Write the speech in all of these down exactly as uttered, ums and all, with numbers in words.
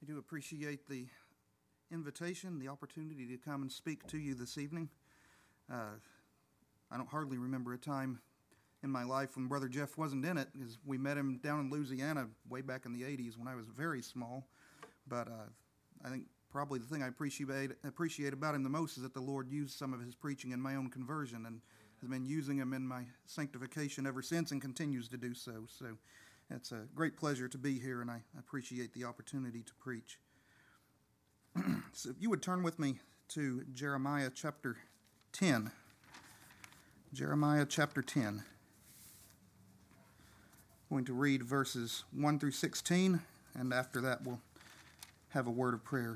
I do appreciate the invitation, the opportunity to come and speak to you this evening. Uh, I don't hardly remember a time in my life when Brother Jeff wasn't in it, because we met him down in Louisiana way back in the eighties when I was very small. But uh, I think probably the thing I appreciate appreciate about him the most is that the Lord used some of his preaching in my own conversion and has been using him in my sanctification ever since and continues to do so. So it's a great pleasure to be here, and I appreciate the opportunity to preach. So if you would turn with me to Jeremiah chapter ten. Jeremiah chapter ten. I'm going to read verses one through sixteen, and after that we'll have a word of prayer.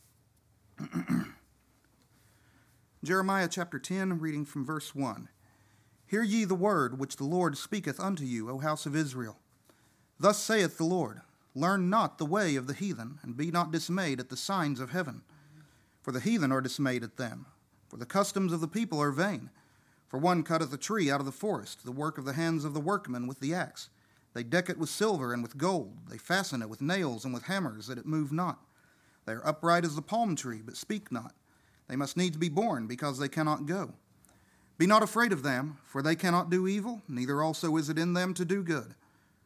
Jeremiah chapter ten, reading from verse one. Hear ye the word which the Lord speaketh unto you, O house of Israel. Thus saith the Lord, Learn not the way of the heathen, and be not dismayed at the signs of heaven. For the heathen are dismayed at them, for the customs of the people are vain. For one cutteth a tree out of the forest, the work of the hands of the workman with the axe. They deck it with silver and with gold, they fasten it with nails and with hammers, that it move not. They are upright as the palm tree, but speak not. They must needs be born, because they cannot go. Be not afraid of them, for they cannot do evil, neither also is it in them to do good.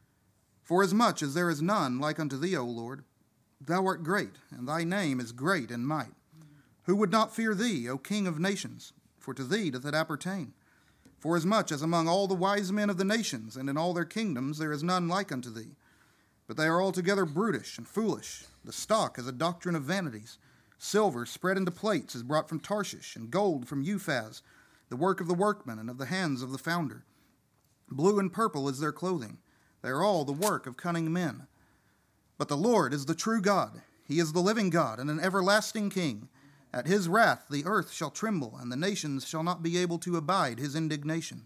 Forasmuch as there is none like unto thee, O Lord, thou art great, and thy name is great in might. Who would not fear thee, O King of nations? For to thee doth it appertain. Forasmuch as among all the wise men of the nations, and in all their kingdoms, there is none like unto thee. But they are altogether brutish and foolish. The stock is a doctrine of vanities. Silver spread into plates is brought from Tarshish, and gold from Uphaz, the work of the workman and of the hands of the founder. Blue and purple is their clothing. They are all the work of cunning men. But the Lord is the true God. He is the living God and an everlasting King. At his wrath the earth shall tremble, and the nations shall not be able to abide his indignation.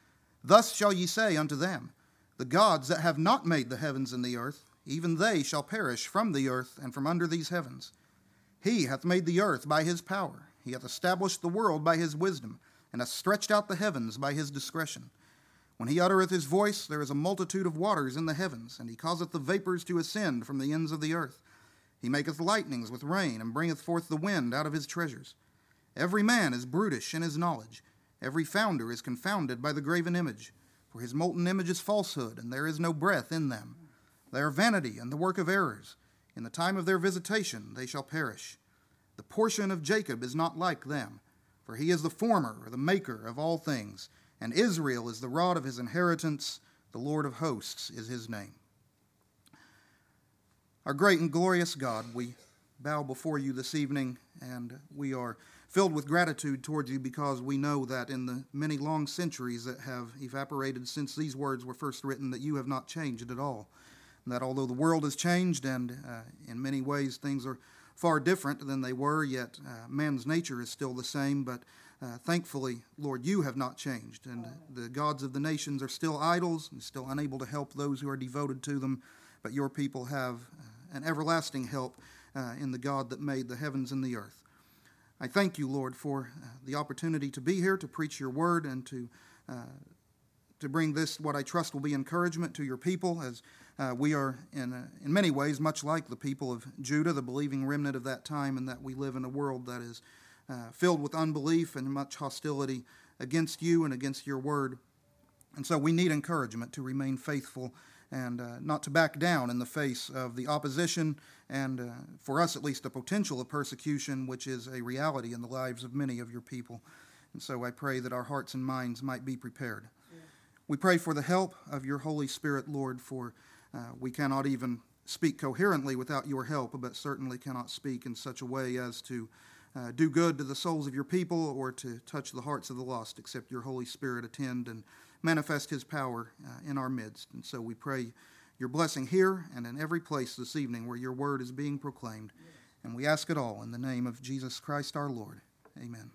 Thus shall ye say unto them, The gods that have not made the heavens and the earth, even they shall perish from the earth and from under these heavens. He hath made the earth by his power. He hath established the world by his wisdom, and hath stretched out the heavens by his discretion. When he uttereth his voice, there is a multitude of waters in the heavens, and he causeth the vapors to ascend from the ends of the earth. He maketh lightnings with rain, and bringeth forth the wind out of his treasures. Every man is brutish in his knowledge. Every founder is confounded by the graven image. For his molten image is falsehood, and there is no breath in them. They are vanity and the work of errors. In the time of their visitation they shall perish. The portion of Jacob is not like them, for he is the former, or the maker of all things, and Israel is the rod of his inheritance. The Lord of hosts is his name. Our great and glorious God, we bow before you this evening, and we are filled with gratitude towards you because we know that in the many long centuries that have evaporated since these words were first written, that you have not changed at all. And that although the world has changed, and uh, in many ways things are far different than they were, yet uh, man's nature is still the same, but Uh, thankfully, Lord, you have not changed, and the gods of the nations are still idols and still unable to help those who are devoted to them, but your people have uh, an everlasting help uh, in the God that made the heavens and the earth. I thank you, Lord, for uh, the opportunity to be here to preach your word and to uh, to bring this, what I trust will be encouragement to your people, as uh, we are in uh, in many ways much like the people of Judah, the believing remnant of that time, and that we live in a world that is Uh, filled with unbelief and much hostility against you and against your word. And so we need encouragement to remain faithful and uh, not to back down in the face of the opposition and, uh, for us at least, the potential of persecution, which is a reality in the lives of many of your people. And so I pray that our hearts and minds might be prepared. Yeah. We pray for the help of your Holy Spirit, Lord, for uh, we cannot even speak coherently without your help, but certainly cannot speak in such a way as to Uh, do good to the souls of your people or to touch the hearts of the lost, except your Holy Spirit attend and manifest his power uh, in our midst. And so we pray your blessing here and in every place this evening where your word is being proclaimed. Yes. And we ask it all in the name of Jesus Christ our Lord. Amen.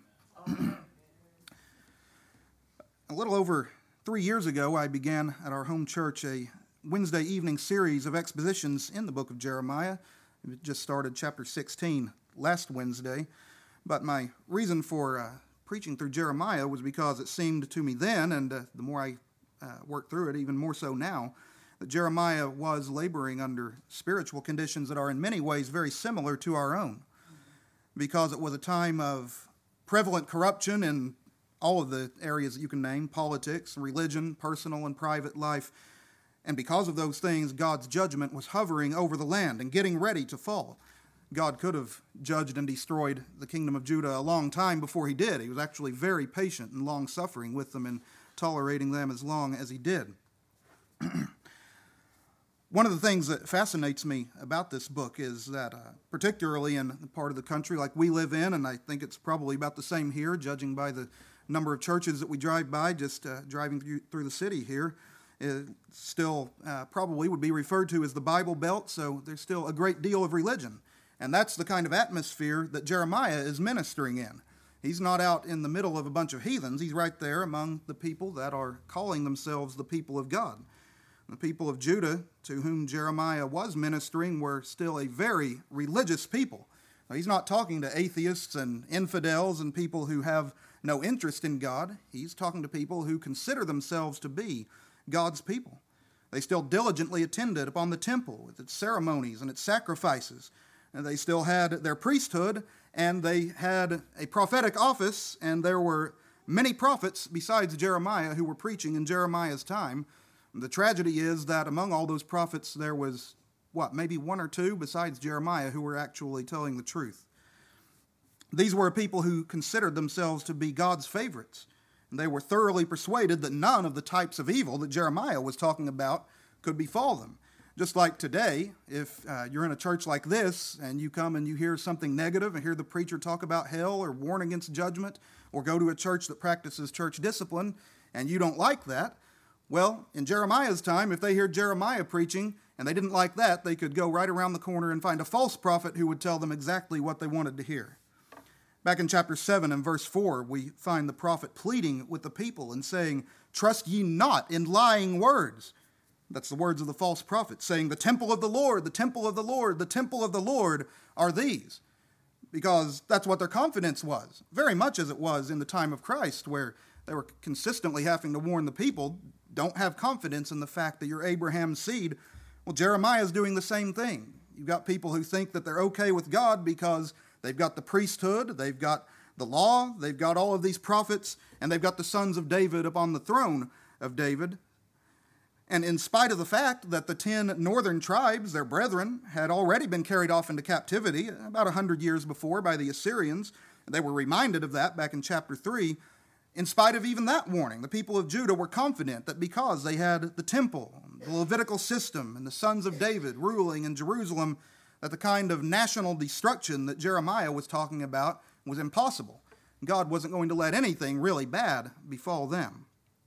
A little over three years ago, I began at our home church a Wednesday evening series of expositions in the book of Jeremiah. We just started chapter sixteen last Wednesday. But my reason for uh, preaching through Jeremiah was because it seemed to me then, and uh, the more I uh, work through it, even more so now, that Jeremiah was laboring under spiritual conditions that are in many ways very similar to our own, because it was a time of prevalent corruption in all of the areas that you can name: politics, religion, personal and private life. And because of those things, God's judgment was hovering over the land and getting ready to fall. God could have judged and destroyed the kingdom of Judah a long time before he did. He was actually very patient and long-suffering with them and tolerating them as long as he did. One of the things that fascinates me about this book is that, uh, particularly in the part of the country like we live in, and I think it's probably about the same here, judging by the number of churches that we drive by just uh, driving through, through the city here, it still uh, probably would be referred to as the Bible Belt, so there's still a great deal of religion. And that's the kind of atmosphere that Jeremiah is ministering in. He's not out in the middle of a bunch of heathens. He's right there among the people that are calling themselves the people of God. The people of Judah, to whom Jeremiah was ministering, were still a very religious people. Now, he's not talking to atheists and infidels and people who have no interest in God. He's talking to people who consider themselves to be God's people. They still diligently attended upon the temple with its ceremonies and its sacrifices. And they still had their priesthood, and they had a prophetic office, and there were many prophets besides Jeremiah who were preaching in Jeremiah's time. The tragedy is that among all those prophets, there was, what, maybe one or two besides Jeremiah who were actually telling the truth. These were people who considered themselves to be God's favorites, and they were thoroughly persuaded that none of the types of evil that Jeremiah was talking about could befall them. Just like today, if uh, you're in a church like this and you come and you hear something negative and hear the preacher talk about hell or warn against judgment, or go to a church that practices church discipline and you don't like that, well, in Jeremiah's time, if they hear Jeremiah preaching and they didn't like that, they could go right around the corner and find a false prophet who would tell them exactly what they wanted to hear. Back in chapter seven and verse four, we find the prophet pleading with the people and saying, "Trust ye not in lying words." That's the words of the false prophet, saying, "The temple of the Lord, the temple of the Lord, the temple of the Lord are these." Because that's what their confidence was, very much as it was in the time of Christ, where they were consistently having to warn the people, don't have confidence in the fact that you're Abraham's seed. Well, Jeremiah is doing the same thing. You've got people who think that they're okay with God because they've got the priesthood, they've got the law, they've got all of these prophets, and they've got the sons of David upon the throne of David. And in spite of the fact that the ten northern tribes, their brethren, had already been carried off into captivity about a hundred years before by the Assyrians, they were reminded of that back in chapter three. In spite of even that warning, the people of Judah were confident that because they had the temple, the Levitical system, and the sons of David ruling in Jerusalem, that the kind of national destruction that Jeremiah was talking about was impossible. God wasn't going to let anything really bad befall them.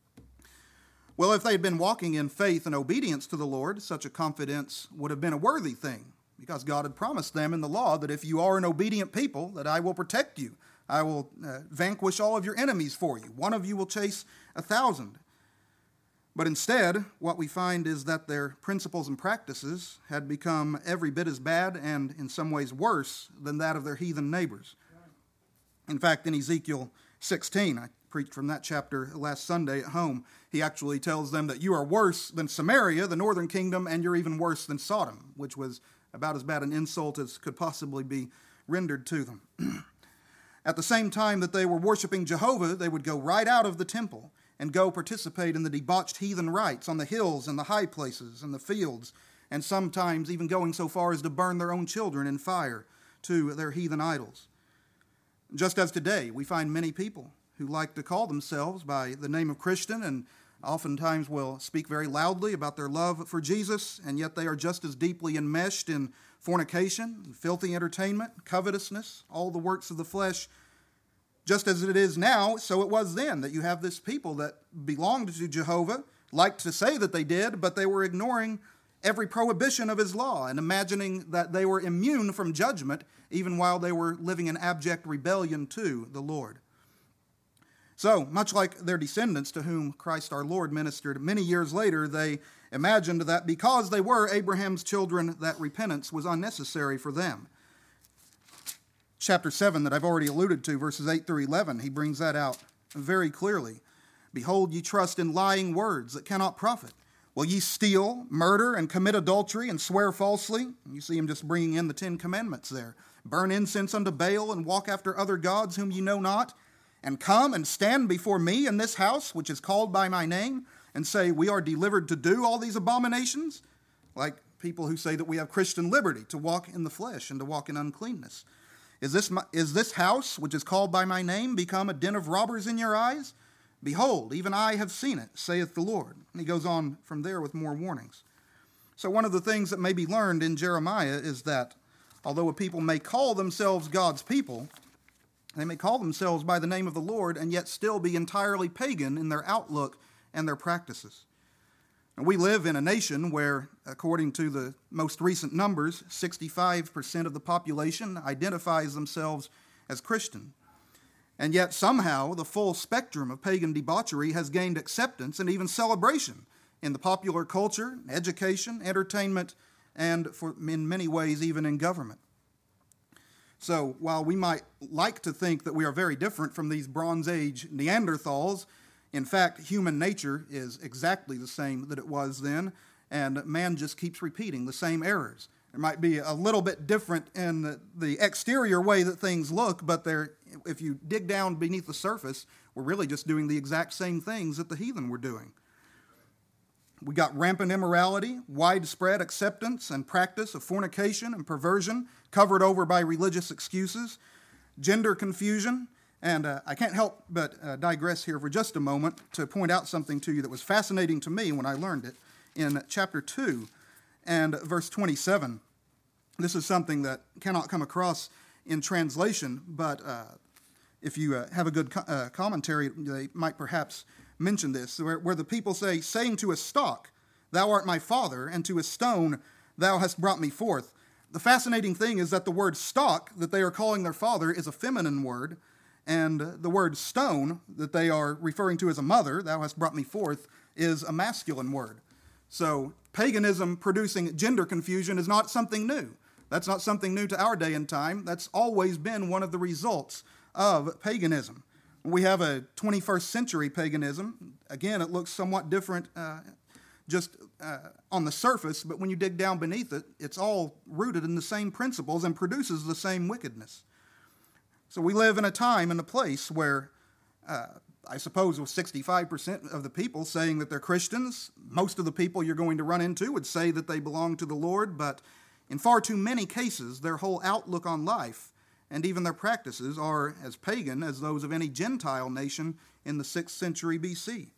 Well, if they had been walking in faith and obedience to the Lord, such a confidence would have been a worthy thing, because God had promised them in the law that if you are an obedient people, that I will protect you. I will uh, vanquish all of your enemies for you. One of you will chase a thousand. But instead, what we find is that their principles and practices had become every bit as bad and in some ways worse than that of their heathen neighbors. In fact, in Ezekiel sixteen, I preached from that chapter last Sunday at home, he actually tells them that you are worse than Samaria, the northern kingdom, and you're even worse than Sodom, which was about as bad an insult as could possibly be rendered to them. At the same time that they were worshiping Jehovah, they would go right out of the temple and go participate in the debauched heathen rites on the hills and the high places and the fields, and sometimes even going so far as to burn their own children in fire to their heathen idols. Just as today, we find many people who like to call themselves by the name of Christian and oftentimes will speak very loudly about their love for Jesus, and yet they are just as deeply enmeshed in fornication, filthy entertainment, covetousness, all the works of the flesh. Just as it is now, so it was then, that you have this people that belonged to Jehovah, liked to say that they did, but they were ignoring every prohibition of his law and imagining that they were immune from judgment even while they were living in abject rebellion to the Lord. So, much like their descendants to whom Christ our Lord ministered many years later, they imagined that because they were Abraham's children, that repentance was unnecessary for them. Chapter seven that I've already alluded to, verses eight through eleven, he brings that out very clearly. Behold, ye trust in lying words that cannot profit. Will ye steal, murder, and commit adultery, and swear falsely? You see him just bringing in the Ten Commandments there. Burn incense unto Baal, and walk after other gods whom ye know not, and come and stand before me in this house, which is called by my name, and say, we are delivered to do all these abominations? Like people who say that we have Christian liberty to walk in the flesh and to walk in uncleanness. Is this, my, is this house, which is called by my name, become a den of robbers in your eyes? Behold, even I have seen it, saith the Lord. And he goes on from there with more warnings. So one of the things that may be learned in Jeremiah is that although a people may call themselves God's people, they may call themselves by the name of the Lord and yet still be entirely pagan in their outlook and their practices. And we live in a nation where, according to the most recent numbers, sixty-five percent of the population identifies themselves as Christian. And yet somehow the full spectrum of pagan debauchery has gained acceptance and even celebration in the popular culture, education, entertainment, and for, in many ways even in government. So while we might like to think that we are very different from these Bronze Age Neanderthals, in fact, human nature is exactly the same that it was then, and man just keeps repeating the same errors. There might be a little bit different in the, the exterior way that things look, but they're, if you dig down beneath the surface, we're really just doing the exact same things that the heathen were doing. We got rampant immorality, widespread acceptance and practice of fornication and perversion, covered over by religious excuses, gender confusion, and uh, I can't help but uh, digress here for just a moment to point out something to you that was fascinating to me when I learned it in chapter two and verse twenty-seven. This is something that cannot come across in translation, but uh, if you uh, have a good co- uh, commentary, they might perhaps mention this, where, where the people say, saying to a stock, thou art my father, and to a stone, thou hast brought me forth. The fascinating thing is that the word stock that they are calling their father is a feminine word, and the word stone that they are referring to as a mother, thou hast brought me forth, is a masculine word. So paganism producing gender confusion is not something new. That's not something new to our day and time. That's always been one of the results of paganism. We have a twenty-first century paganism. Again, it looks somewhat different uh, just uh, on the surface, but when you dig down beneath it, it's all rooted in the same principles and produces the same wickedness. So we live in a time and a place where, uh, I suppose with sixty-five percent of the people saying that they're Christians, most of the people you're going to run into would say that they belong to the Lord, but in far too many cases, their whole outlook on life and even their practices are as pagan as those of any Gentile nation in the sixth century B C.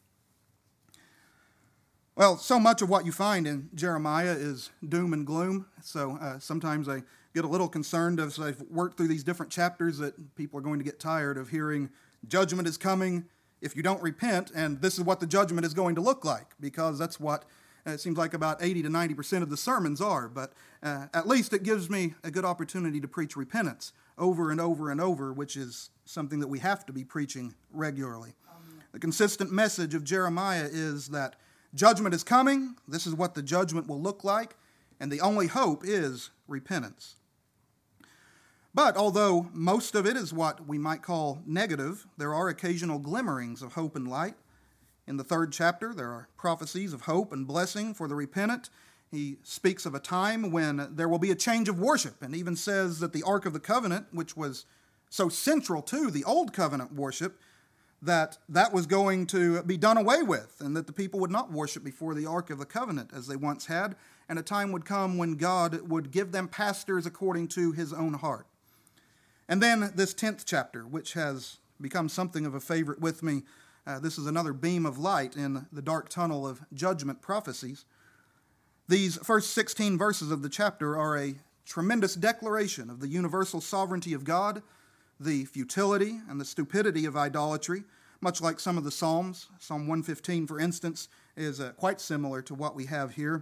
Well, so much of what you find in Jeremiah is doom and gloom, so uh, sometimes I get a little concerned as I've worked through these different chapters that people are going to get tired of hearing judgment is coming if you don't repent, and this is what the judgment is going to look like, because that's what uh, it seems like about eighty to ninety percent of the sermons are, but uh, at least it gives me a good opportunity to preach repentance over and over and over, which is something that we have to be preaching regularly. Um, the consistent message of Jeremiah is that judgment is coming, this is what the judgment will look like, and the only hope is repentance. But although most of it is what we might call negative, there are occasional glimmerings of hope and light. In the third chapter, there are prophecies of hope and blessing for the repentant. He speaks of a time when there will be a change of worship, and even says that the Ark of the Covenant, which was so central to the Old Covenant worship, that that was going to be done away with, and that the people would not worship before the Ark of the Covenant as they once had, and a time would come when God would give them pastors according to his own heart. And then this tenth chapter, which has become something of a favorite with me. Uh, this is another beam of light in the dark tunnel of judgment prophecies. These first sixteen verses of the chapter are a tremendous declaration of the universal sovereignty of God, the futility and the stupidity of idolatry, much like some of the Psalms. Psalm one fifteen, for instance, is uh, quite similar to what we have here.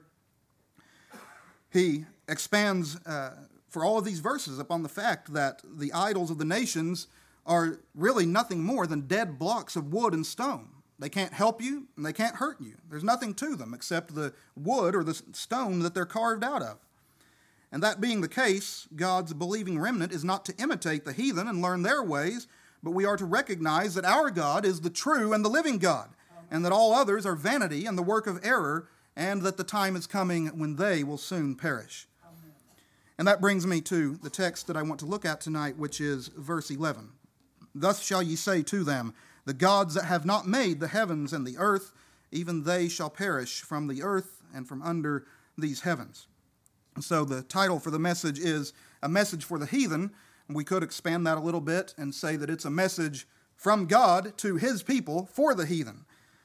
He expands uh, for all of these verses upon the fact that the idols of the nations are really nothing more than dead blocks of wood and stone. They can't help you, and they can't hurt you. There's nothing to them except the wood or the stone that they're carved out of. And that being the case, God's believing remnant is not to imitate the heathen and learn their ways, but we are to recognize that our God is the true and the living God, and that all others are vanity and the work of error, and that the time is coming when they will soon perish. Amen. And that brings me to the text that I want to look at tonight, which is verse eleven. Thus shall ye say to them, the gods that have not made the heavens and the earth, even they shall perish from the earth and from under these heavens. And so the title for the message is A Message for the Heathen. We could expand that a little bit and say that it's a message from God to his people for the heathen.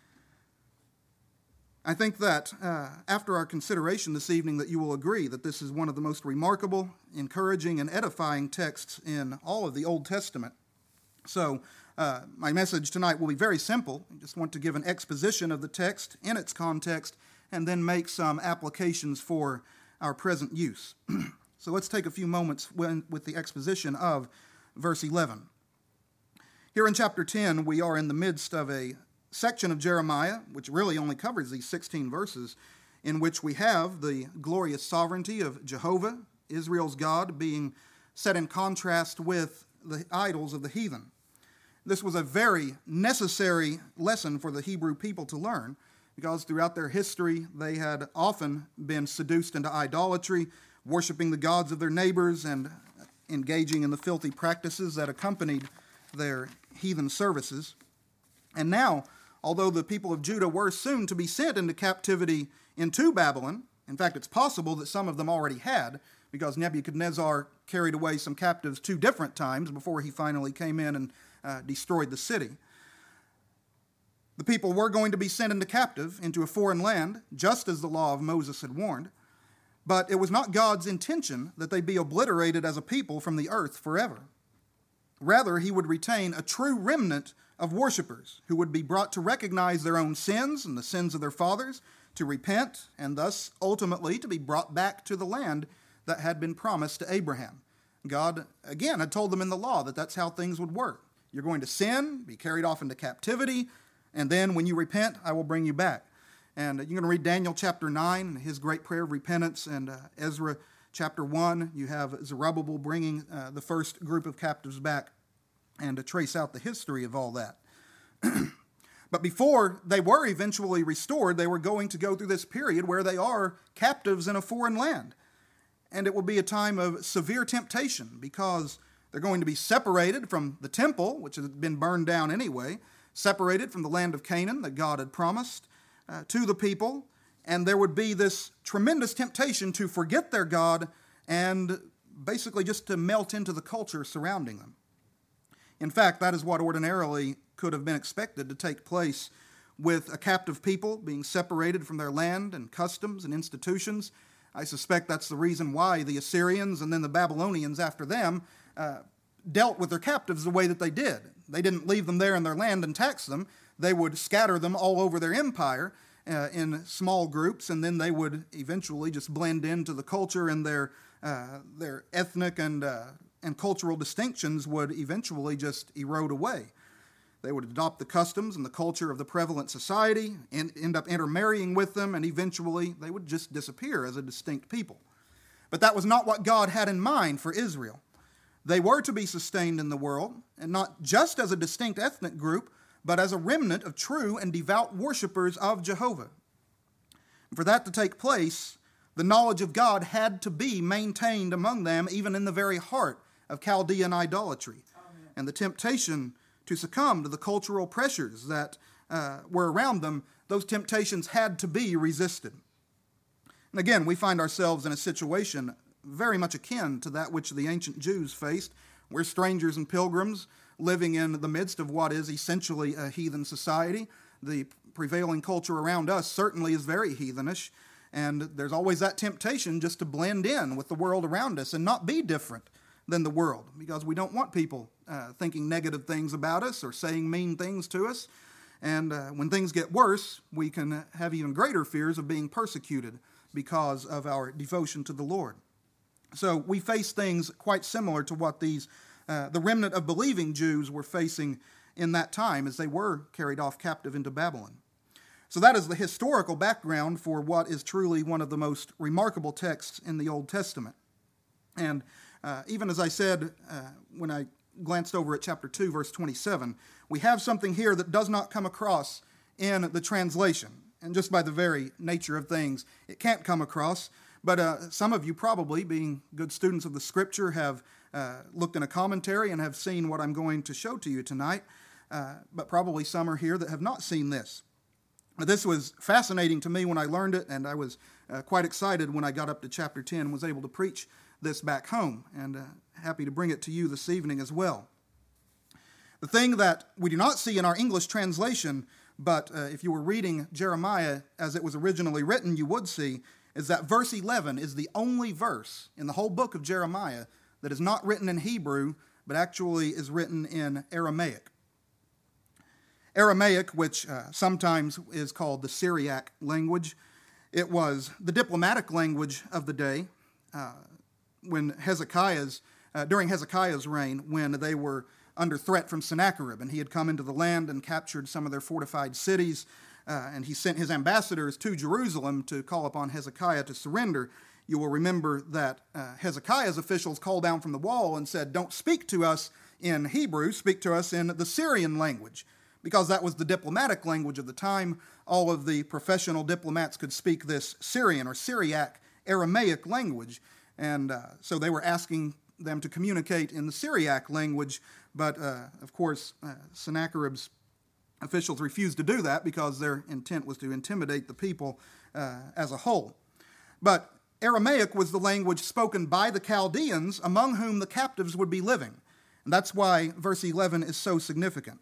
I think that uh, after our consideration this evening that you will agree that this is one of the most remarkable, encouraging, and edifying texts in all of the Old Testament. So uh, my message tonight will be very simple. I just want to give an exposition of the text in its context and then make some applications for our present use. So let's take a few moments when, with the exposition of verse eleven. Here in chapter ten, we are in the midst of a section of Jeremiah, which really only covers these sixteen verses, in which we have the glorious sovereignty of Jehovah, Israel's God, being set in contrast with the idols of the heathen. This was a very necessary lesson for the Hebrew people to learn, because throughout their history, they had often been seduced into idolatry, worshiping the gods of their neighbors and engaging in the filthy practices that accompanied their heathen services. And now, although the people of Judah were soon to be sent into captivity into Babylon, in fact, it's possible that some of them already had, because Nebuchadnezzar carried away some captives two different times before he finally came in and uh, destroyed the city. The people were going to be sent into captive into a foreign land, just as the law of Moses had warned. But it was not God's intention that they be obliterated as a people from the earth forever. Rather, he would retain a true remnant of worshipers who would be brought to recognize their own sins and the sins of their fathers, to repent, and thus ultimately to be brought back to the land that had been promised to Abraham. God, again, had told them in the law that that's how things would work. You're going to sin, be carried off into captivity, and then when you repent, I will bring you back. And you're going to read Daniel chapter nine, his great prayer of repentance, and uh, Ezra chapter one. You have Zerubbabel bringing uh, the first group of captives back, and to trace out the history of all that. But before they were eventually restored, they were going to go through this period where they are captives in a foreign land. And it will be a time of severe temptation, because they're going to be separated from the temple, which had been burned down anyway, separated from the land of Canaan that God had promised uh, to the people, and there would be this tremendous temptation to forget their God and basically just to melt into the culture surrounding them. In fact, that is what ordinarily could have been expected to take place with a captive people being separated from their land and customs and institutions. I suspect that's the reason why the Assyrians and then the Babylonians after them uh, dealt with their captives the way that they did. They didn't leave them there in their land and tax them. They would scatter them all over their empire uh, in small groups, and then they would eventually just blend into the culture, and their uh, their ethnic and uh, and cultural distinctions would eventually just erode away. They would adopt the customs and the culture of the prevalent society and end up intermarrying with them, and eventually they would just disappear as a distinct people. But that was not what God had in mind for Israel. They were to be sustained in the world, and not just as a distinct ethnic group, but as a remnant of true and devout worshipers of Jehovah. And for that to take place, the knowledge of God had to be maintained among them, even in the very heart of Chaldean idolatry. Amen. And the temptation to succumb to the cultural pressures that uh, were around them, those temptations had to be resisted. And again, we find ourselves in a situation very much akin to that which the ancient Jews faced. We're strangers and pilgrims living in the midst of what is essentially a heathen society. The prevailing culture around us certainly is very heathenish, and there's always that temptation just to blend in with the world around us and not be different than the world, because we don't want people uh, thinking negative things about us or saying mean things to us. And uh, when things get worse, we can have even greater fears of being persecuted because of our devotion to the Lord. So we face things quite similar to what these uh, the remnant of believing Jews were facing in that time as they were carried off captive into Babylon. So that is the historical background for what is truly one of the most remarkable texts in the Old Testament. And uh, even as I said uh, when I glanced over at chapter two, verse twenty-seven, we have something here that does not come across in the translation. and just by the very nature of things, it can't come across. But uh, some of you probably, being good students of the Scripture, have uh, looked in a commentary and have seen what I'm going to show to you tonight. Uh, but probably some are here that have not seen this. This was fascinating to me when I learned it, and I was uh, quite excited when I got up to chapter ten and was able to preach this back home, and uh, happy to bring it to you this evening as well. The thing that we do not see in our English translation, but uh, if you were reading Jeremiah as it was originally written, you would see, is that verse eleven is the only verse in the whole book of Jeremiah that is not written in Hebrew, but actually is written in Aramaic. Aramaic, which uh, sometimes is called the Syriac language, it was the diplomatic language of the day uh, when Hezekiah's, uh, during Hezekiah's reign, when they were under threat from Sennacherib, and he had come into the land and captured some of their fortified cities, uh, and he sent his ambassadors to Jerusalem to call upon Hezekiah to surrender. You will remember that uh, Hezekiah's officials called down from the wall and said, "Don't speak to us in Hebrew, speak to us in the Syrian language," because that was the diplomatic language of the time. All of the professional diplomats could speak this Syrian or Syriac Aramaic language, and uh, so they were asking them to communicate in the Syriac language, but uh, of course uh, Sennacherib's officials refused to do that because their intent was to intimidate the people uh, as a whole. But Aramaic was the language spoken by the Chaldeans, among whom the captives would be living, and that's why verse eleven is so significant.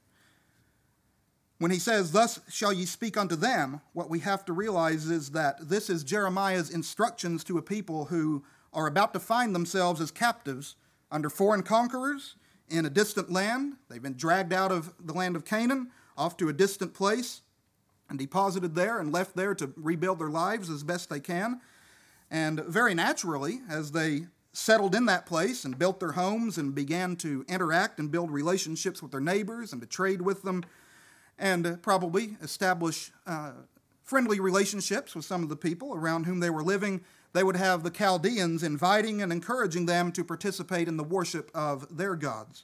When he says, "Thus shall ye speak unto them," what we have to realize is that this is Jeremiah's instructions to a people who are about to find themselves as captives under foreign conquerors in a distant land. They've been dragged out of the land of Canaan, off to a distant place, and deposited there and left there to rebuild their lives as best they can. And very naturally, as they settled in that place and built their homes and began to interact and build relationships with their neighbors and to trade with them, and probably establish uh, friendly relationships with some of the people around whom they were living, they would have the Chaldeans inviting and encouraging them to participate in the worship of their gods.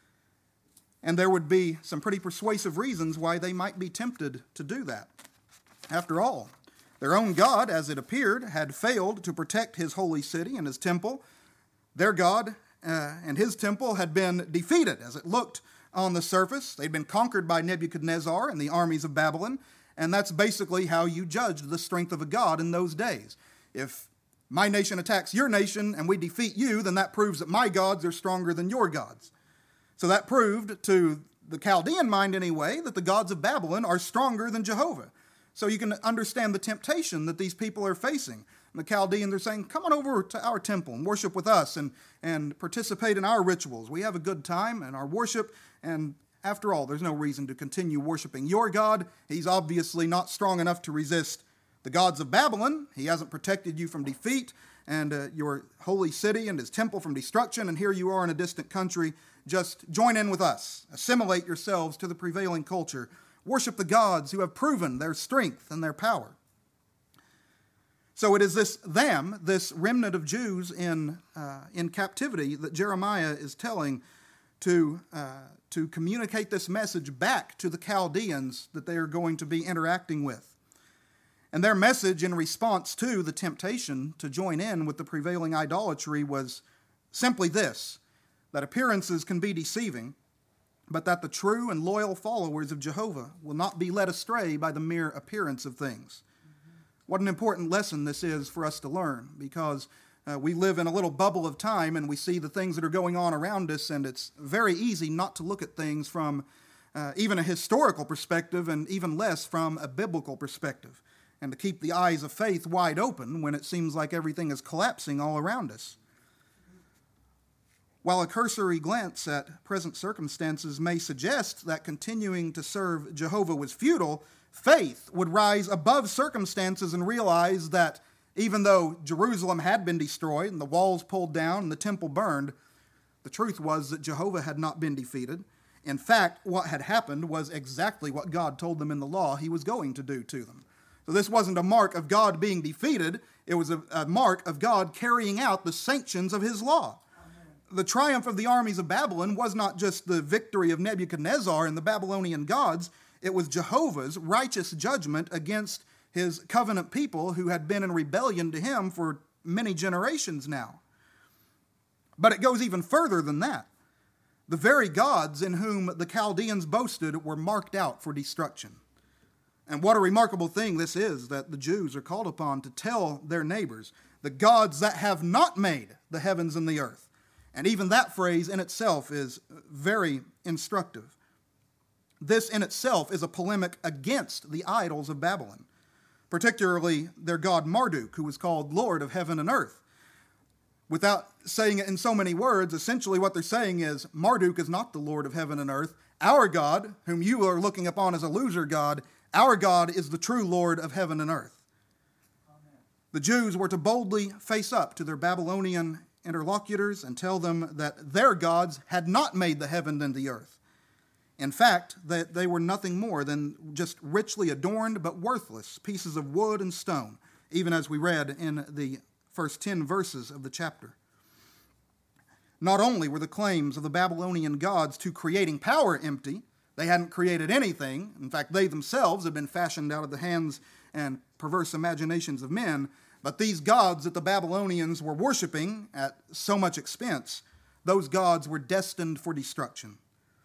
And there would be some pretty persuasive reasons why they might be tempted to do that. After all, their own God, as it appeared, had failed to protect his holy city and his temple. Their God uh, and his temple had been defeated as it looked on the surface. They'd been conquered by Nebuchadnezzar and the armies of Babylon, and that's basically how you judged the strength of a god in those days. If my nation attacks your nation and we defeat you, then that proves that my gods are stronger than your gods. So that proved, to the Chaldean mind anyway, that the gods of Babylon are stronger than Jehovah. So you can understand the temptation that these people are facing. And the Chaldeans are saying, "Come on over to our temple and worship with us and, and participate in our rituals. We have a good time in our worship, and after all, there's no reason to continue worshiping your God. He's obviously not strong enough to resist the gods of Babylon. He hasn't protected you from defeat and uh, your holy city and his temple from destruction, and here you are in a distant country. Just join in with us. Assimilate yourselves to the prevailing culture. Worship the gods who have proven their strength and their power." So it is this them, this remnant of Jews in uh, in captivity, that Jeremiah is telling to uh, to communicate this message back to the Chaldeans that they are going to be interacting with. And their message in response to the temptation to join in with the prevailing idolatry was simply this: that appearances can be deceiving, but that the true and loyal followers of Jehovah will not be led astray by the mere appearance of things. Mm-hmm. What an important lesson this is for us to learn, because uh, we live in a little bubble of time and we see the things that are going on around us, and it's very easy not to look at things from uh, even a historical perspective, and even less from a biblical perspective, and to keep the eyes of faith wide open when it seems like everything is collapsing all around us. While a cursory glance at present circumstances may suggest that continuing to serve Jehovah was futile, faith would rise above circumstances and realize that even though Jerusalem had been destroyed and the walls pulled down and the temple burned, the truth was that Jehovah had not been defeated. In fact, what had happened was exactly what God told them in the law he was going to do to them. So this wasn't a mark of God being defeated. It was a, a mark of God carrying out the sanctions of his law. The triumph of the armies of Babylon was not just the victory of Nebuchadnezzar and the Babylonian gods. It was Jehovah's righteous judgment against his covenant people who had been in rebellion to him for many generations now. But it goes even further than that. The very gods in whom the Chaldeans boasted were marked out for destruction. And what a remarkable thing this is, that the Jews are called upon to tell their neighbors, the gods that have not made the heavens and the earth. And even that phrase in itself is very instructive. This in itself is a polemic against the idols of Babylon, particularly their god Marduk, who was called Lord of heaven and earth. Without saying it in so many words, essentially what they're saying is Marduk is not the Lord of heaven and earth. Our God, whom you are looking upon as a loser God, our God is the true Lord of heaven and earth. Amen. The Jews were to boldly face up to their Babylonian interlocutors and tell them that their gods had not made the heaven and the earth. In fact, that they were nothing more than just richly adorned but worthless pieces of wood and stone, even as we read in the first ten verses of the chapter. Not only were the claims of the Babylonian gods to creating power empty, they hadn't created anything. In fact, they themselves had been fashioned out of the hands and perverse imaginations of men, but these gods that the Babylonians were worshiping at so much expense, those gods were destined for destruction.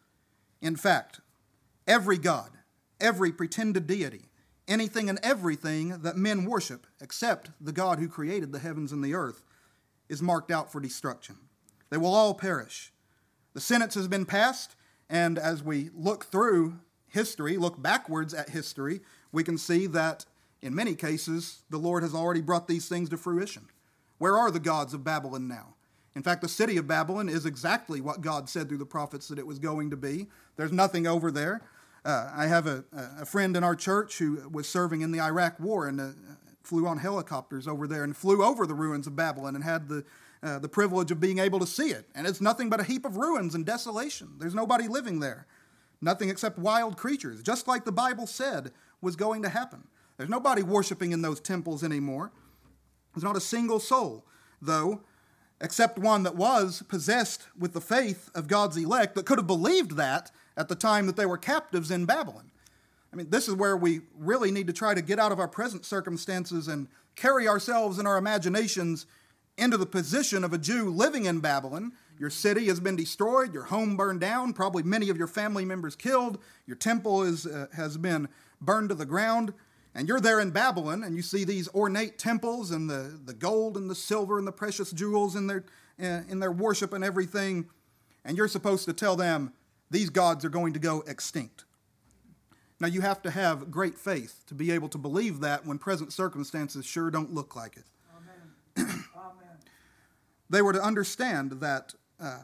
In fact, every god, every pretended deity, anything and everything that men worship, except the God who created the heavens and the earth, is marked out for destruction. They will all perish. The sentence has been passed, and as we look through history, look backwards at history, we can see that in many cases, the Lord has already brought these things to fruition. Where are the gods of Babylon now? In fact, the city of Babylon is exactly what God said through the prophets that it was going to be. There's nothing over there. Uh, I have a, a friend in our church who was serving in the Iraq War and uh, flew on helicopters over there and flew over the ruins of Babylon and had the, uh, the privilege of being able to see it. And it's nothing but a heap of ruins and desolation. There's nobody living there. Nothing except wild creatures, just like the Bible said was going to happen. There's nobody worshiping in those temples anymore. There's not a single soul, though, except one that was possessed with the faith of God's elect that could have believed that at the time that they were captives in Babylon. I mean, this is where we really need to try to get out of our present circumstances and carry ourselves and our imaginations into the position of a Jew living in Babylon. Your city has been destroyed, your home burned down, probably many of your family members killed, your temple is, uh, has been burned to the ground, and you're there in Babylon, and you see these ornate temples and the, the gold and the silver and the precious jewels in their, uh, in their worship and everything, and you're supposed to tell them, these gods are going to go extinct. Now, you have to have great faith to be able to believe that when present circumstances sure don't look like it. Amen. Amen. They were to understand that uh,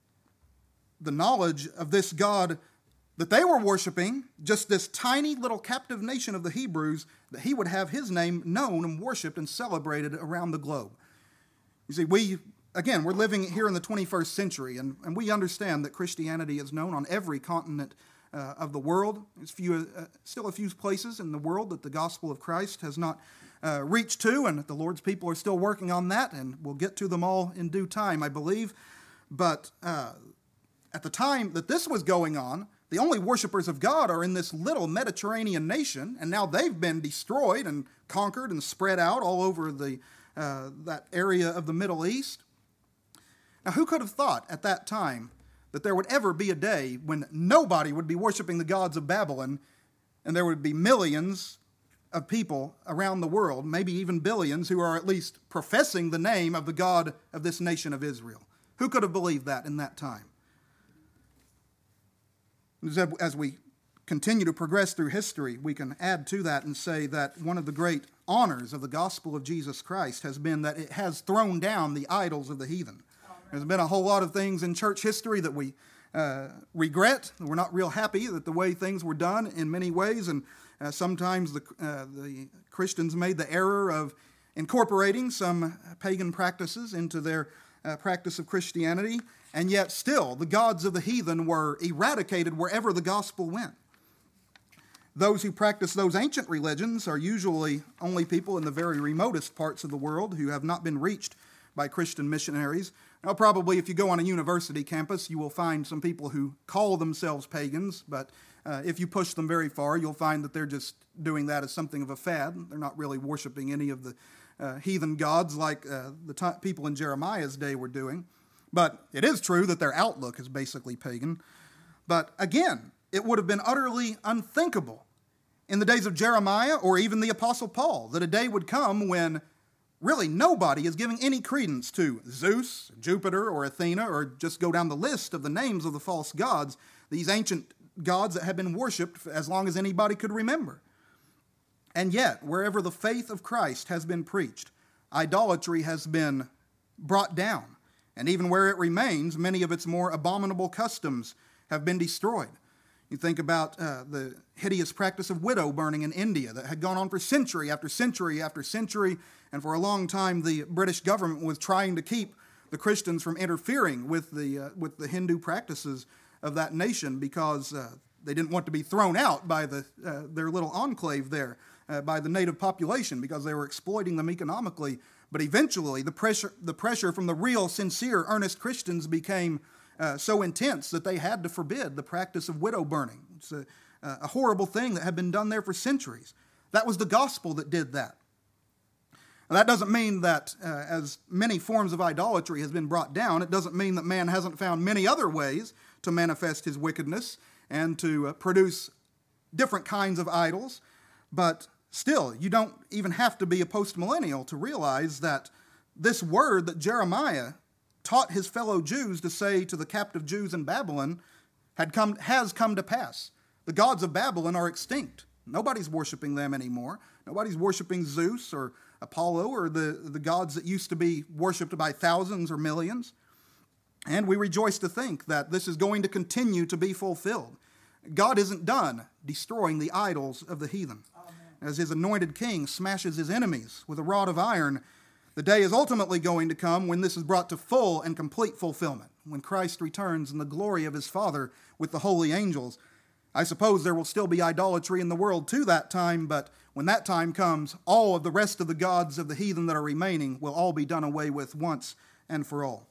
the knowledge of this God that they were worshiping, just this tiny little captive nation of the Hebrews, that he would have his name known and worshiped and celebrated around the globe. You see, we... Again, we're living here in the twenty-first century, and, and we understand that Christianity is known on every continent uh, of the world. There's few, uh, still a few places in the world that the gospel of Christ has not uh, reached to, and the Lord's people are still working on that, and we'll get to them all in due time, I believe. But uh, at the time that this was going on, the only worshipers of God are in this little Mediterranean nation, and now they've been destroyed and conquered and spread out all over the uh, that area of the Middle East. Now, who could have thought at that time that there would ever be a day when nobody would be worshiping the gods of Babylon, and there would be millions of people around the world, maybe even billions, who are at least professing the name of the God of this nation of Israel? Who could have believed that in that time? As we continue to progress through history, we can add to that and say that one of the great honors of the gospel of Jesus Christ has been that it has thrown down the idols of the heathen. There's been a whole lot of things in church history that we uh, regret. We're not real happy that the way things were done in many ways, and uh, sometimes the, uh, the Christians made the error of incorporating some pagan practices into their uh, practice of Christianity, and yet still the gods of the heathen were eradicated wherever the gospel went. Those who practice those ancient religions are usually only people in the very remotest parts of the world who have not been reached by Christian missionaries. Now, probably if you go on a university campus, you will find some people who call themselves pagans, but uh, if you push them very far, you'll find that they're just doing that as something of a fad. They're not really worshiping any of the uh, heathen gods like uh, the t- people in Jeremiah's day were doing. But it is true that their outlook is basically pagan. But again, it would have been utterly unthinkable in the days of Jeremiah or even the Apostle Paul that a day would come when really nobody is giving any credence to Zeus, Jupiter, or Athena, or just go down the list of the names of the false gods, these ancient gods that had been worshipped as long as anybody could remember. And yet, wherever the faith of Christ has been preached, idolatry has been brought down. And even where it remains, many of its more abominable customs have been destroyed. You think about uh, the hideous practice of widow burning in India that had gone on for century after century after century, and for a long time the British government was trying to keep the Christians from interfering with the uh, with the Hindu practices of that nation because uh, they didn't want to be thrown out by the uh, their little enclave there uh, by the native population because they were exploiting them economically. But eventually, the pressure the pressure from the real, sincere, earnest Christians became Uh, so intense that they had to forbid the practice of widow burning. It's a, a horrible thing that had been done there for centuries. That was the gospel that did that. Now, that doesn't mean that uh, as many forms of idolatry has been brought down, it doesn't mean that man hasn't found many other ways to manifest his wickedness and to uh, produce different kinds of idols. But still, you don't even have to be a postmillennial to realize that this word that Jeremiah taught his fellow Jews to say to the captive Jews in Babylon had come, has come to pass. The gods of Babylon are extinct. Nobody's worshiping them anymore. Nobody's worshiping Zeus or Apollo or the, the gods that used to be worshipped by thousands or millions. And we rejoice to think that this is going to continue to be fulfilled. God isn't done destroying the idols of the heathen. Amen. As his anointed king smashes his enemies with a rod of iron, the day is ultimately going to come when this is brought to full and complete fulfillment, when Christ returns in the glory of his Father with the holy angels. I suppose there will still be idolatry in the world to that time, but when that time comes, all of the rest of the gods of the heathen that are remaining will all be done away with once and for all.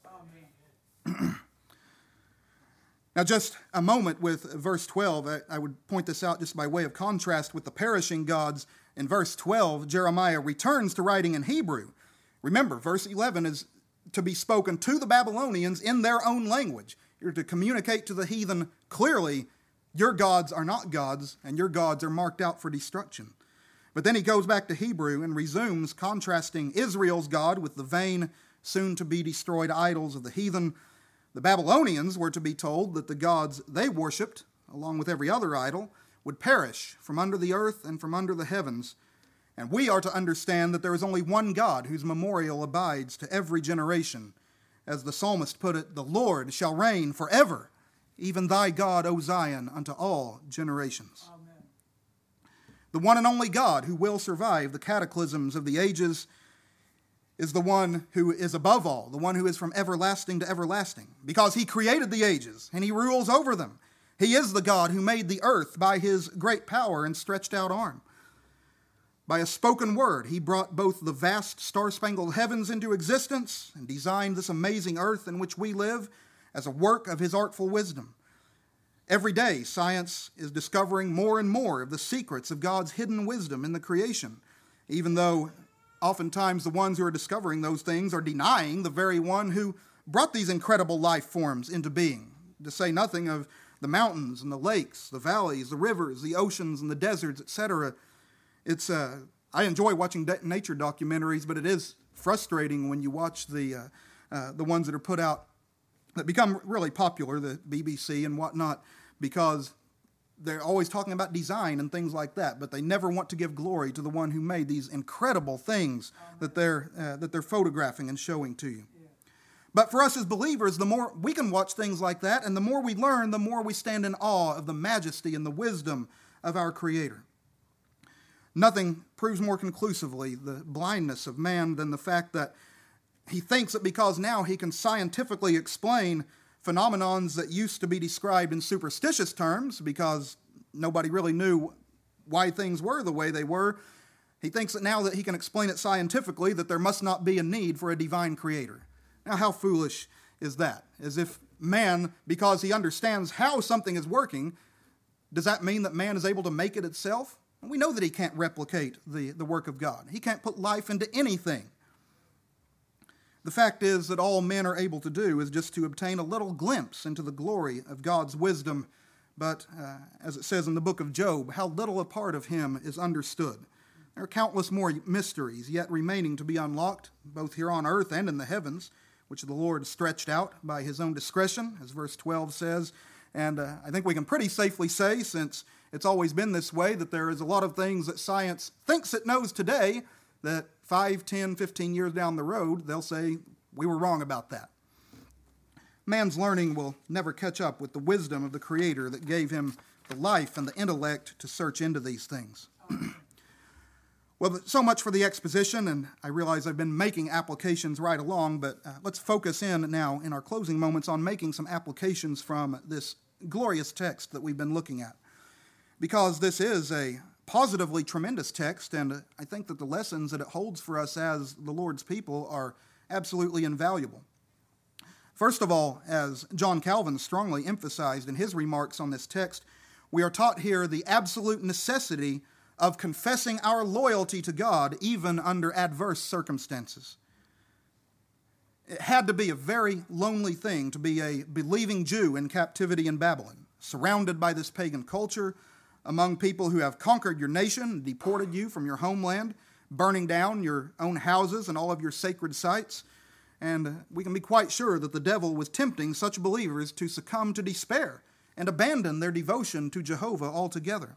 Now, just a moment with verse twelve. I, I would point this out just by way of contrast with the perishing gods. In verse twelve, Jeremiah returns to writing in Hebrew. Remember, verse eleven is to be spoken to the Babylonians in their own language. You're to communicate to the heathen clearly, your gods are not gods, and your gods are marked out for destruction. But then he goes back to Hebrew and resumes contrasting Israel's God with the vain, soon-to-be-destroyed idols of the heathen. The Babylonians were to be told that the gods they worshipped, along with every other idol, would perish from under the earth and from under the heavens. And we are to understand that there is only one God whose memorial abides to every generation. As the psalmist put it, the Lord shall reign forever, even thy God, O Zion, unto all generations. Amen. The one and only God who will survive the cataclysms of the ages is the one who is above all, the one who is from everlasting to everlasting, because he created the ages and he rules over them. He is the God who made the earth by his great power and stretched out arm. By a spoken word, he brought both the vast star-spangled heavens into existence and designed this amazing earth in which we live as a work of his artful wisdom. Every day, science is discovering more and more of the secrets of God's hidden wisdom in the creation, even though oftentimes the ones who are discovering those things are denying the very one who brought these incredible life forms into being, to say nothing of the mountains and the lakes, the valleys, the rivers, the oceans and the deserts, et cetera. It's uh, I enjoy watching de- nature documentaries, but it is frustrating when you watch the uh, uh, the ones that are put out that become really popular, the B B C and whatnot, because they're always talking about design and things like that, but they never want to give glory to the one who made these incredible things that they're uh, that they're photographing and showing to you. Yeah. But for us as believers, the more we can watch things like that, and the more we learn, the more we stand in awe of the majesty and the wisdom of our Creator. Nothing proves more conclusively the blindness of man than the fact that he thinks that because now he can scientifically explain phenomenons that used to be described in superstitious terms because nobody really knew why things were the way they were, he thinks that now that he can explain it scientifically that there must not be a need for a divine creator. Now, how foolish is that? As if man, because he understands how something is working, does that mean that man is able to make it itself? We know that he can't replicate the, the work of God. He can't put life into anything. The fact is that all men are able to do is just to obtain a little glimpse into the glory of God's wisdom. But uh, as it says in the book of Job, how little a part of him is understood. There are countless more mysteries yet remaining to be unlocked, both here on earth and in the heavens, which the Lord stretched out by his own discretion, as verse twelve says. And uh, I think we can pretty safely say, since it's always been this way, that there is a lot of things that science thinks it knows today that five, ten, fifteen years down the road, they'll say, we were wrong about that. Man's learning will never catch up with the wisdom of the Creator that gave him the life and the intellect to search into these things. Well, so much for the exposition, and I realize I've been making applications right along, but uh, let's focus in now in our closing moments on making some applications from this glorious text that we've been looking at. Because this is a positively tremendous text, and I think that the lessons that it holds for us as the Lord's people are absolutely invaluable. First of all, as John Calvin strongly emphasized in his remarks on this text, we are taught here the absolute necessity of confessing our loyalty to God even under adverse circumstances. It had to be a very lonely thing to be a believing Jew in captivity in Babylon, surrounded by this pagan culture, among people who have conquered your nation and deported you from your homeland, burning down your own houses and all of your sacred sites. And we can be quite sure that the devil was tempting such believers to succumb to despair and abandon their devotion to Jehovah altogether.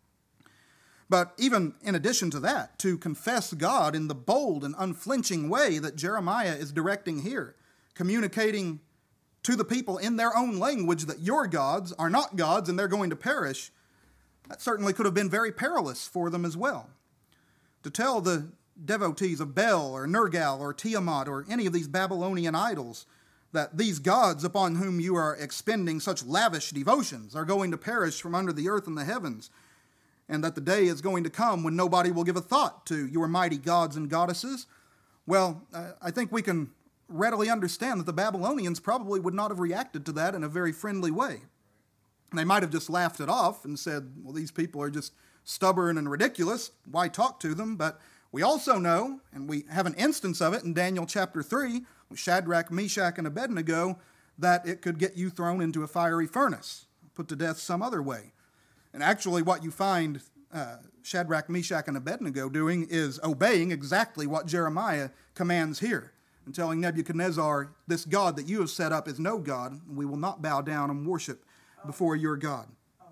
But even in addition to that, to confess God in the bold and unflinching way that Jeremiah is directing here, communicating to the people in their own language that your gods are not gods and they're going to perish, that certainly could have been very perilous for them as well. To tell the devotees of Bel or Nergal or Tiamat or any of these Babylonian idols that these gods upon whom you are expending such lavish devotions are going to perish from under the earth and the heavens, and that the day is going to come when nobody will give a thought to your mighty gods and goddesses, well, I think we can readily understand that the Babylonians probably would not have reacted to that in a very friendly way. They might have just laughed it off and said, well, these people are just stubborn and ridiculous. Why talk to them? But we also know, and we have an instance of it in Daniel chapter three, with Shadrach, Meshach, and Abednego, that it could get you thrown into a fiery furnace, put to death some other way. And actually what you find uh, Shadrach, Meshach, and Abednego doing is obeying exactly what Jeremiah commands here, and telling Nebuchadnezzar, this God that you have set up is no God, and we will not bow down and worship before your God.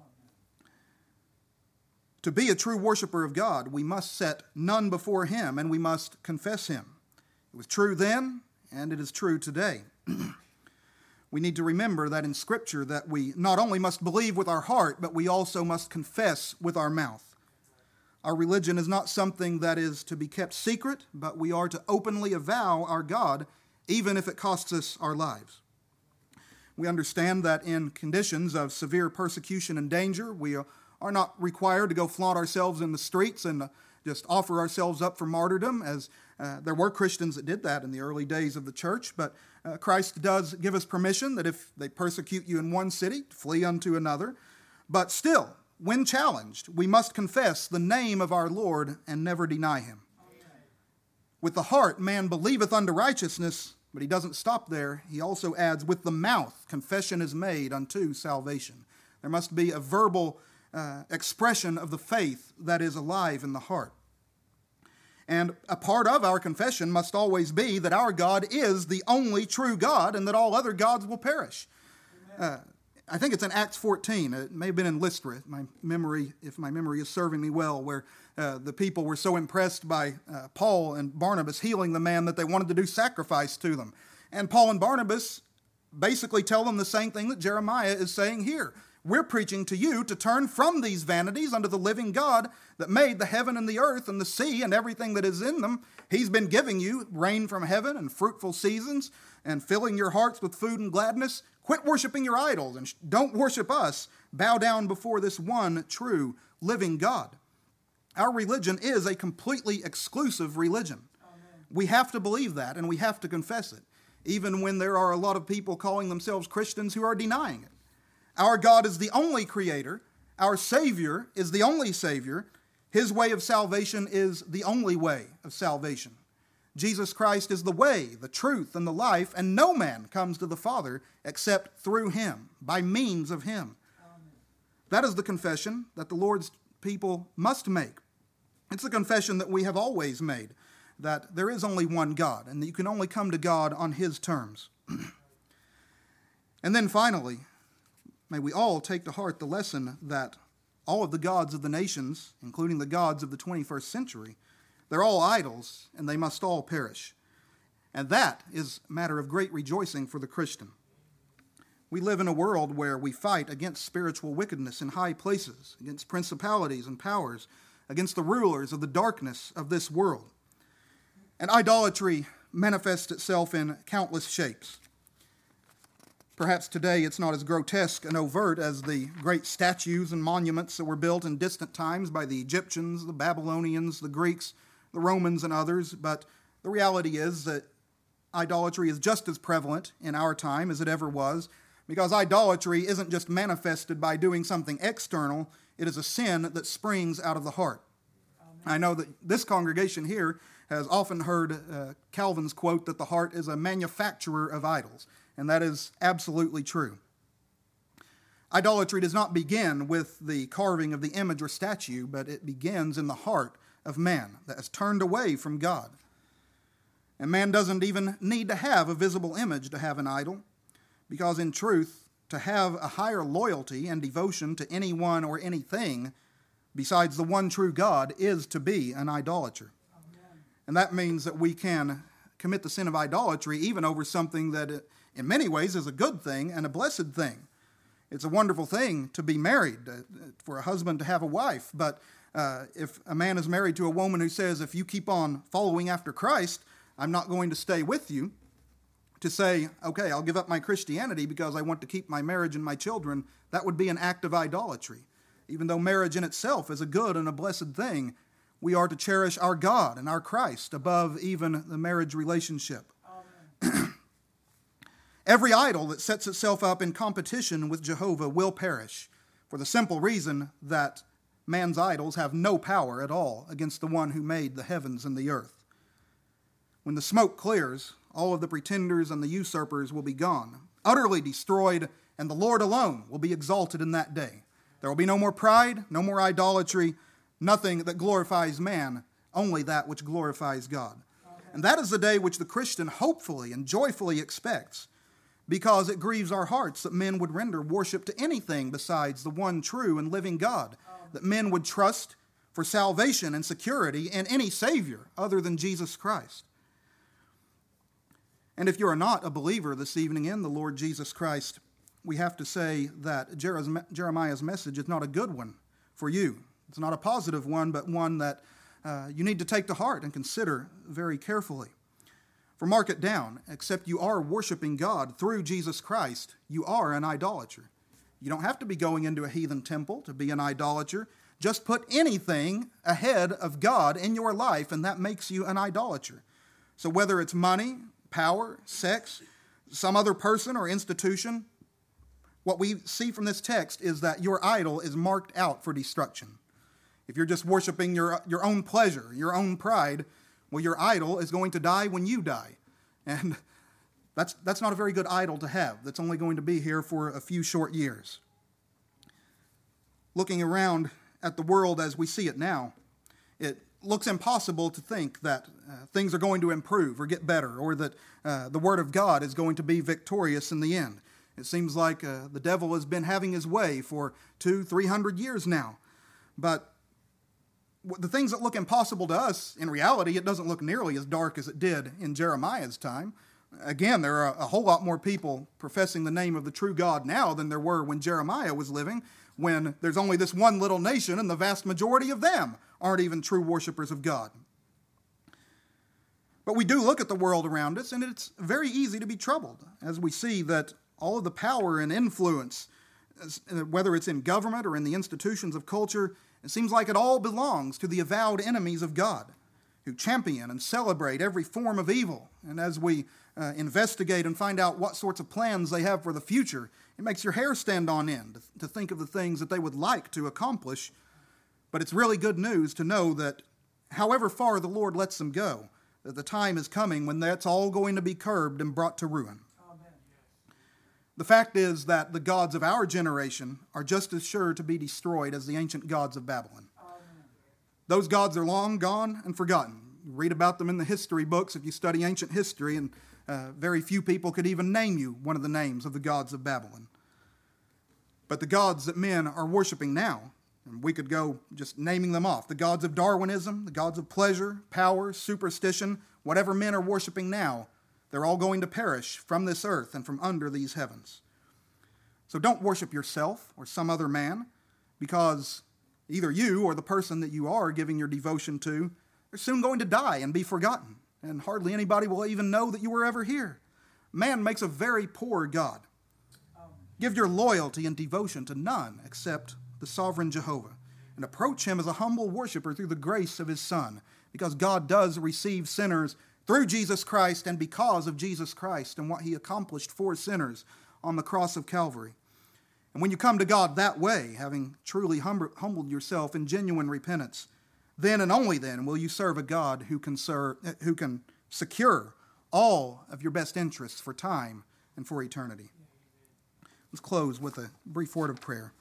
To be a true worshiper of God, we must set none before him, and we must confess him. It was true then, and it is true today. We need to remember that in Scripture that we not only must believe with our heart, but we also must confess with our mouth. Our religion is not something that is to be kept secret, but we are to openly avow our God, even if it costs us our lives. We understand that in conditions of severe persecution and danger, we are not required to go flaunt ourselves in the streets and just offer ourselves up for martyrdom, as uh, there were Christians that did that in the early days of the church. But uh, Christ does give us permission that if they persecute you in one city, flee unto another. But still, when challenged, we must confess the name of our Lord and never deny him. Amen. With the heart, man believeth unto righteousness, but he doesn't stop there. He also adds, with the mouth, confession is made unto salvation. There must be a verbal Uh, expression of the faith that is alive in the heart. And a part of our confession must always be that our God is the only true God and that all other gods will perish. Uh, I think it's in Acts fourteen. It may have been in Lystra, my memory, if my memory is serving me well, where uh, the people were so impressed by uh, Paul and Barnabas healing the man that they wanted to do sacrifice to them. And Paul and Barnabas basically tell them the same thing that Jeremiah is saying here. We're preaching to you to turn from these vanities unto the living God that made the heaven and the earth and the sea and everything that is in them. He's been giving you rain from heaven and fruitful seasons and filling your hearts with food and gladness. Quit worshiping your idols and don't worship us. Bow down before this one true living God. Our religion is a completely exclusive religion. Amen. We have to believe that and we have to confess it. even when there are a lot of people calling themselves Christians who are denying it. Our God is the only creator. Our Savior is the only Savior. His way of salvation is the only way of salvation. Jesus Christ is the way, the truth, and the life, and no man comes to the Father except through him, by means of him. Amen. That is the confession that the Lord's people must make. It's the confession that we have always made, that there is only one God, and that you can only come to God on his terms. And then finally, may we all take to heart the lesson that all of the gods of the nations, including the gods of the twenty-first century, they're all idols, and they must all perish. And that is a matter of great rejoicing for the Christian. We live in a world where we fight against spiritual wickedness in high places, against principalities and powers, against the rulers of the darkness of this world. And idolatry manifests itself in countless shapes. Perhaps today it's not as grotesque and overt as the great statues and monuments that were built in distant times by the Egyptians, the Babylonians, the Greeks, the Romans, and others, but the reality is that idolatry is just as prevalent in our time as it ever was, because idolatry isn't just manifested by doing something external, it is a sin that springs out of the heart. Amen. I know that this congregation here has often heard uh, Calvin's quote that the heart is a manufacturer of idols, and that is absolutely true. Idolatry does not begin with the carving of the image or statue, but it begins in the heart of man that has turned away from God. And man doesn't even need to have a visible image to have an idol, because in truth, to have a higher loyalty and devotion to anyone or anything besides the one true God is to be an idolater. Amen. And that means that we can commit the sin of idolatry even over something that in many ways is a good thing and a blessed thing. It's a wonderful thing to be married, uh, for a husband to have a wife, but Uh, if a man is married to a woman who says, if you keep on following after Christ, I'm not going to stay with you, to say, okay, I'll give up my Christianity because I want to keep my marriage and my children, that would be an act of idolatry. Even though marriage in itself is a good and a blessed thing, we are to cherish our God and our Christ above even the marriage relationship. Every idol that sets itself up in competition with Jehovah will perish, for the simple reason that man's idols have no power at all against the one who made the heavens and the earth. When the smoke clears, all of the pretenders and the usurpers will be gone, utterly destroyed, and the Lord alone will be exalted in that day. There will be no more pride, no more idolatry, nothing that glorifies man, only that which glorifies God. And that is the day which the Christian hopefully and joyfully expects, because it grieves our hearts that men would render worship to anything besides the one true and living God, that men would trust for salvation and security in any Savior other than Jesus Christ. And if you are not a believer this evening in the Lord Jesus Christ, we have to say that Jeremiah's message is not a good one for you. It's not a positive one, but one that uh, you need to take to heart and consider very carefully. For mark it down, except you are worshiping God through Jesus Christ, you are an idolater. You don't have to be going into a heathen temple to be an idolater. Just put anything ahead of God in your life, and that makes you an idolater. So whether it's money, power, sex, some other person or institution, what we see from this text is that your idol is marked out for destruction. If you're just worshiping your, your own pleasure, your own pride, well, your idol is going to die when you die. And That's, that's not a very good idol to have. That's only going to be here for a few short years. Looking around at the world as we see it now, it looks impossible to think that uh, things are going to improve or get better, or that uh, the Word of God is going to be victorious in the end. It seems like uh, the devil has been having his way for two, three hundred years now. But the things that look impossible to us, in reality, it doesn't look nearly as dark as it did in Jeremiah's time. Again, there are a whole lot more people professing the name of the true God now than there were when Jeremiah was living, when there's only this one little nation and the vast majority of them aren't even true worshipers of God. But we do look at the world around us, and it's very easy to be troubled as we see that all of the power and influence, whether it's in government or in the institutions of culture, it seems like it all belongs to the avowed enemies of God, who champion and celebrate every form of evil. And as we uh, investigate and find out what sorts of plans they have for the future. It makes your hair stand on end to, to think of the things that they would like to accomplish. But it's really good news to know that however far the Lord lets them go, that the time is coming when that's all going to be curbed and brought to ruin. Amen. The fact is that the gods of our generation are just as sure to be destroyed as the ancient gods of Babylon. Amen. Those gods are long gone and forgotten. You read about them in the history books if you study ancient history, and uh, very few people could even name you one of the names of the gods of Babylon. But the gods that men are worshiping now, and we could go just naming them off, the gods of Darwinism, the gods of pleasure, power, superstition, whatever men are worshiping now, they're all going to perish from this earth and from under these heavens. So don't worship yourself or some other man, because either you or the person that you are giving your devotion to, they're soon going to die and be forgotten, and hardly anybody will even know that you were ever here. Man makes a very poor God. Give your loyalty and devotion to none except the sovereign Jehovah, and approach him as a humble worshiper through the grace of his Son, because God does receive sinners through Jesus Christ and because of Jesus Christ and what he accomplished for sinners on the cross of Calvary. And when you come to God that way, having truly hum- humbled yourself in genuine repentance, then and only then will you serve a God who can, serve, who can secure all of your best interests for time and for eternity. Let's close with a brief word of prayer.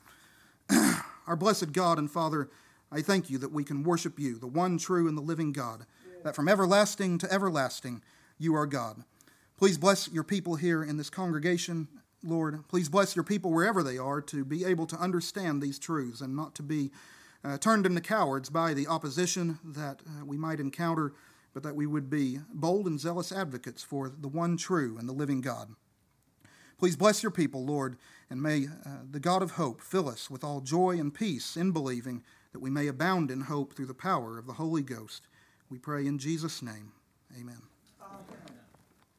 Our blessed God and Father, I thank you that we can worship you, the one true and the living God, that from everlasting to everlasting you are God. Please bless your people here in this congregation, Lord. Please bless your people wherever they are to be able to understand these truths and not to be uh, turned into cowards by the opposition that uh, we might encounter, but that we would be bold and zealous advocates for the one true and the living God. Please bless your people, Lord, and may uh, the God of hope fill us with all joy and peace in believing, that we may abound in hope through the power of the Holy Ghost. We pray in Jesus' name. Amen.